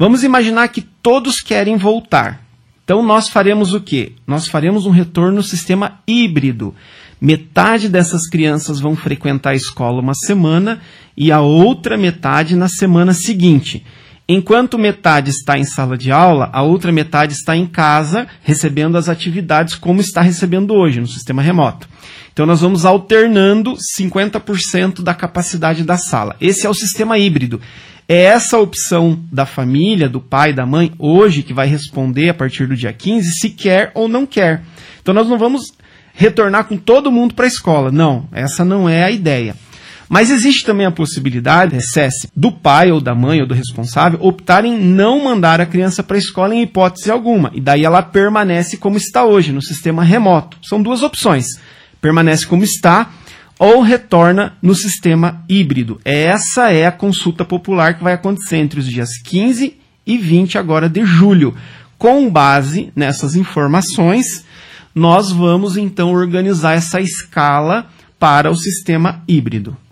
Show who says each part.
Speaker 1: Vamos imaginar que todos querem voltar. Então, nós faremos o quê? Nós faremos um retorno no sistema híbrido. Metade dessas crianças vão frequentar a escola uma semana e a outra metade na semana seguinte. Enquanto metade está em sala de aula, a outra metade está em casa, recebendo as atividades como está recebendo hoje, no sistema remoto. Então, nós vamos alternando 50% da capacidade da sala. Esse é o sistema híbrido. É essa opção da família, do pai e da mãe, hoje, que vai responder a partir do dia 15, se quer ou não quer. Então, nós não vamos retornar com todo mundo para a escola. Não, essa não é a ideia. Mas existe também a possibilidade, SESI, do pai ou da mãe ou do responsável optarem em não mandar a criança para a escola em hipótese alguma. E daí ela permanece como está hoje, no sistema remoto. São duas opções. Permanece como está ou retorna no sistema híbrido. Essa é a consulta popular que vai acontecer entre os dias 15 e 20 agora de julho. Com base nessas informações, nós vamos então organizar essa escala para o sistema híbrido.